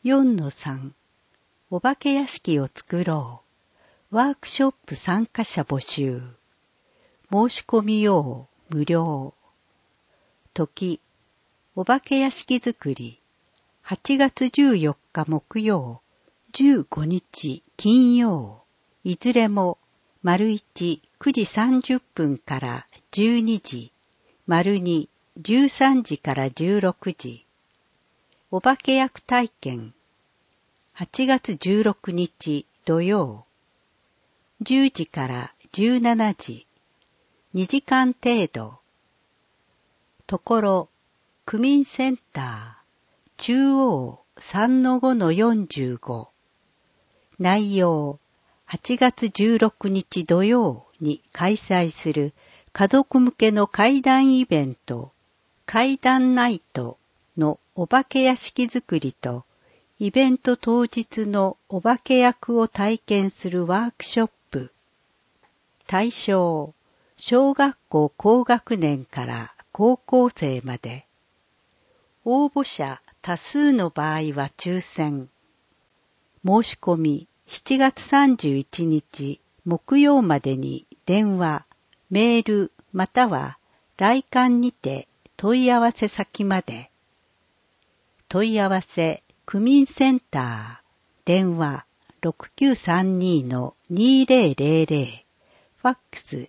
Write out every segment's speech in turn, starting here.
4-3 お化け屋敷を作ろう。ワークショップ参加者募集。申し込み用無料。時、お化け屋敷作り。8月14日木曜、15日金曜。いずれも、丸1、9時30分から12時。丸2、13時から16時。お化け役体験。8月16日土曜。10時から17時。2時間程度。ところ、区民センター、中央 3-5-45。内容、8月16日土曜に開催する家族向けの怪談イベント、怪談ナイトのお化け屋敷作りと、イベント当日のお化け役を体験するワークショップ。対象、小学校高学年から高校生まで。応募者多数の場合は抽選。申し込み7月31日木曜までに電話、メールまたは来館にて問い合わせ先まで。問い合わせ区民センター、電話 6932-2000、ファックス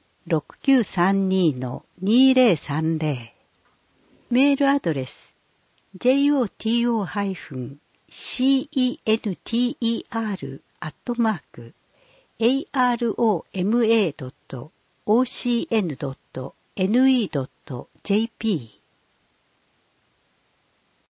6932-2030、メールアドレス joto-center@aroma.ocn.ne.jp